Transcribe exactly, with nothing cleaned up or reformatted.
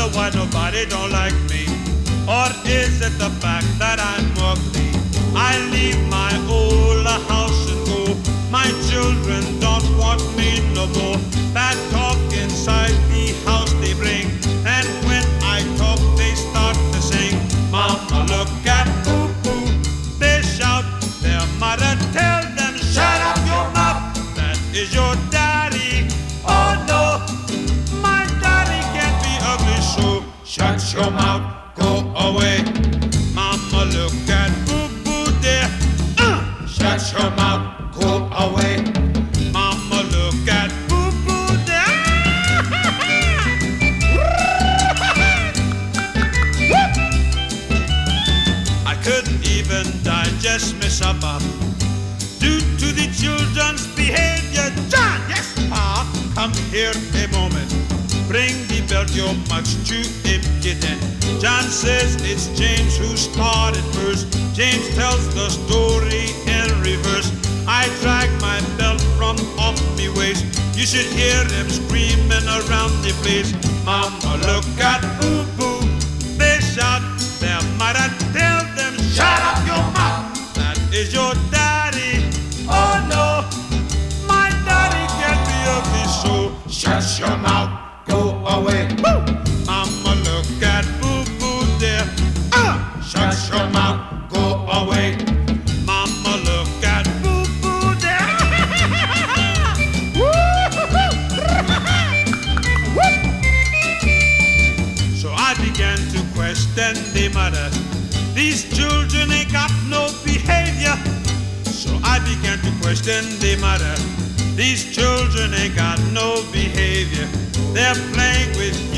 why nobody don't like me? Or is it the fact that I'm ugly? I leave my old house and go. My children don't want me no more. Bad talk inside the house they bring, and when I talk they start to sing. Mama, look at boo-boo, they shout. Their mother tell them, shut up your mouth, that is your daddy. Oh no, my daddy can't be ugly, so shut your mouth, go away. Mama, look at boo-boo there, uh, shut your mouth, go away. Mama, look at boo-boo there. I couldn't even digest my supper due to the children's behavior. John, yes, Pa, come here a moment. Bring the belt, you're much too impudent. John says it's James who started first. James tells the story in reverse. I drag my belt from off me waist. You should hear them screaming around the place. Mama, look at boo-boo, they shout. Their mother tell them, shut up your mouth, that is your daddy. Oh no, my daddy can't be ugly, so shut your mouth, go away. Woo! Mama, look at boo-boo there, uh, shut your mouth, go away. Mama, look at boo-boo there. So I began to question the mother. These children ain't got no behavior. So I began to question the mother. These children ain't got no behavior. They're playing with